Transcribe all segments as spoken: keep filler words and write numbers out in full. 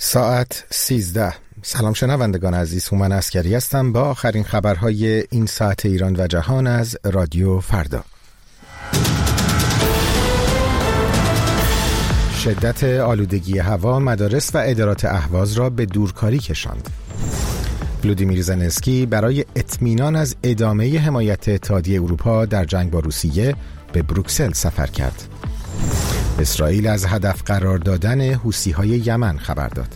ساعت سیزده. سلام شنوندگان عزیز، هومن عسکری هستم با آخرین خبرهای این ساعت ایران و جهان از رادیو فردا. شدت آلودگی هوا مدارس و ادارات اهواز را به دورکاری کشاند. ولودیمیر زلنسکی برای اطمینان از ادامه حمایت اتحادیه اروپا در جنگ با روسیه به بروکسل سفر کرد. اسرائیل از هدف قرار دادن حوثی‌های یمن خبر داد.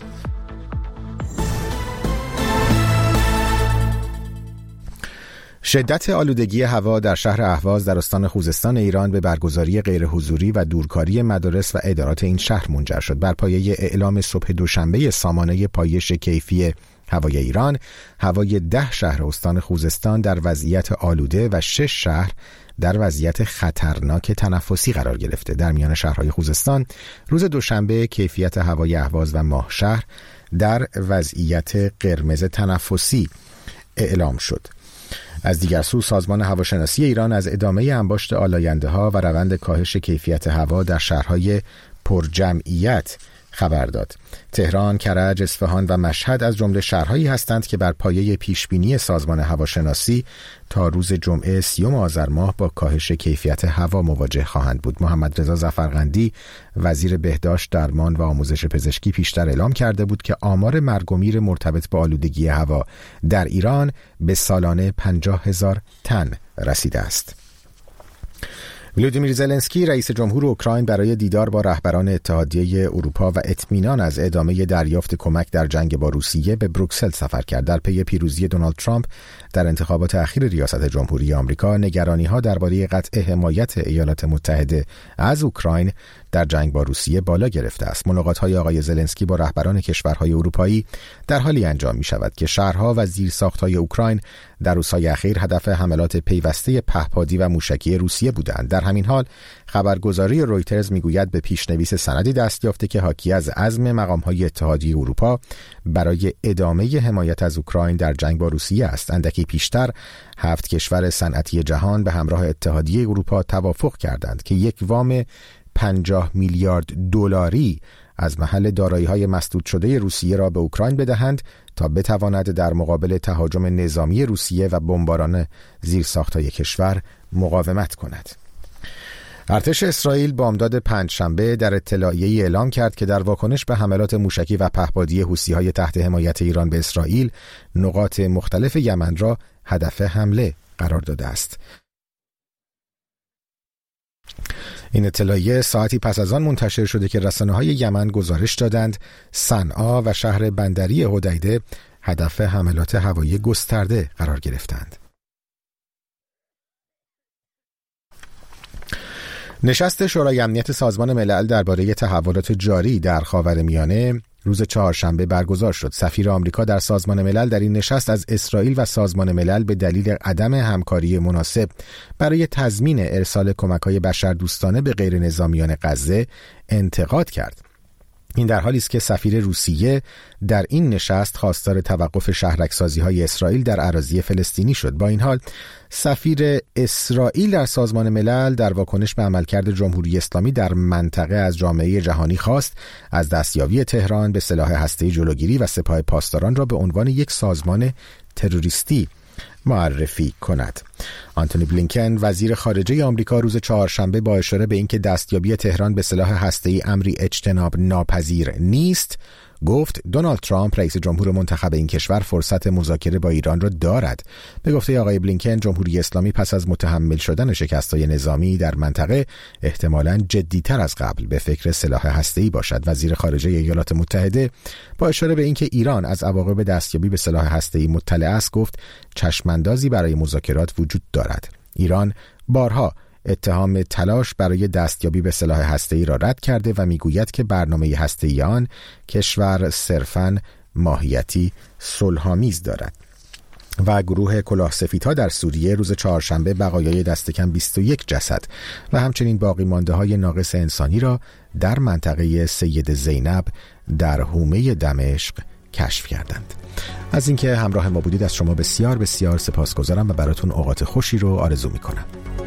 شدت آلودگی هوا در شهر اهواز در استان خوزستان ایران به برگزاری غیرحضوری و دورکاری مدارس و ادارات این شهر منجر شد. بر پایه اعلام صبح دوشنبه سامانه پایش کیفی هوای ایران، هوای ده شهر استان خوزستان در وضعیت آلوده و شش شهر در وضعیت خطرناک تنفسی قرار گرفته. در میان شهرهای خوزستان روز دوشنبه کیفیت هوای اهواز و ماهشهر در وضعیت قرمز تنفسی اعلام شد. از دیگر سو سازمان هواشناسی ایران از ادامه انباشت آلاینده ها و روند کاهش کیفیت هوا در شهرهای پرجمعیت خبر داد. تهران، کرج، اصفهان و مشهد از جمله شهرهایی هستند که بر پایه پیشبینی سازمان هواشناسی تا روز جمعه سیوم آذر ماه با کاهش کیفیت هوا مواجه خواهند بود. محمد رضا ظفرقندی وزیر بهداشت، درمان و آموزش پزشکی پیشتر اعلام کرده بود که آمار مرگ و میر مرتبط با آلودگی هوا در ایران به سالانه پنجاه هزار تن رسیده است. ولودیمیر زلنسکی رئیس جمهور اوکراین برای دیدار با رهبران اتحادیه اروپا و اطمینان از ادامه دریافت کمک در جنگ با روسیه به بروکسل سفر کرد. در پی پیروزی دونالد ترامپ در انتخابات اخیر ریاست جمهوری آمریکا، نگرانی‌ها درباره قطع حمایت ایالات متحده از اوکراین در جنگ با روسیه بالا گرفته است. ملاقات‌های آقای زلنسکی با رهبران کشورهای اروپایی در حالی انجام می‌شود که شهرها و زیرساخت‌های اوکراین در روزهای اخیر هدف حملات پیوسته پهپادی و موشکی روسیه بودند. در همین حال خبرگزاری رویترز میگوید به پیشنویس سندی دست یافته که حاکی از عزم مقام‌های اتحادیه اروپا برای ادامه حمایت از اوکراین در جنگ با روسیه است. اندکی پیشتر هفت کشور صنعتی جهان به همراه اتحادیه اروپا توافق کردند که یک وام پنجاه میلیارد دلاری از محل دارایی‌های مسدود شده روسیه را به اوکراین بدهند تا بتواند در مقابل تهاجم نظامی روسیه و بمباران زیرساخت‌های کشور مقاومت کند. ارتش اسرائیل بامداد پنجشنبه در اطلاعیه‌ای اعلام کرد که در واکنش به حملات موشکی و پهپادی حوثی‌های تحت حمایت ایران به اسرائیل، نقاط مختلف یمن را هدف حمله قرار داده است. این اطلاعیه ساعتی پس از آن منتشر شده که رسانه‌های یمن گزارش دادند صنعا و شهر بندری حدیده هدف حملات هوایی گسترده قرار گرفتند. نشست شورای امنیت سازمان ملل درباره تحولات جاری در خاورمیانه روز چهارشنبه برگزار شد. سفیر آمریکا در سازمان ملل در این نشست از اسرائیل و سازمان ملل به دلیل عدم همکاری مناسب برای تضمین ارسال کمک‌های بشردوستانه به غیر نظامیان غزه انتقاد کرد. این در حالی است که سفیر روسیه در این نشست خواستار توقف شهرک‌سازی‌های اسرائیل در اراضی فلسطینی شد. با این حال سفیر اسرائیل در سازمان ملل در واکنش به عملکرد جمهوری اسلامی در منطقه از جامعه جهانی خواست از دستیابی تهران به سلاح هسته‌ای جلوگیری و سپاه پاسداران را به عنوان یک سازمان تروریستی معرفی کند. آنتونی بلینکن وزیر خارجه آمریکا روز چهارشنبه با اشاره به اینکه دستیابی تهران به سلاح هسته‌ای امری اجتناب ناپذیر نیست، گفت دونالد ترامپ رئیس جمهور منتخب این کشور فرصت مذاکره با ایران را دارد. به گفته آقای بلینکن، جمهوری اسلامی پس از متحمل شدن شکست‌های نظامی در منطقه احتمالاً جدی‌تر از قبل به فکر سلاح هسته‌ای باشد. وزیر خارجه ایالات متحده با اشاره به اینکه ایران از عواقب دستیابی به سلاح هسته‌ای مطلع است، گفت چشم‌اندازی برای مذاکرات وجود دارد. ایران بارها اتهام تلاش برای دستیابی به سلاح هسته‌ای را رد کرده و میگوید که برنامه هسته‌ای آن کشور صرفاً ماهیتی صلح‌آمیز دارد. و گروه کلاهسفیدها در سوریه روز چهارشنبه بقایای دست کم بیست و یک جسد و همچنین باقی مانده های ناقص انسانی را در منطقه سید زینب در حومه دمشق کشف کردند. از اینکه همراه ما بودید از شما بسیار بسیار سپاسگزارم و براتون اوقات خوشی رو آرزو میکنم.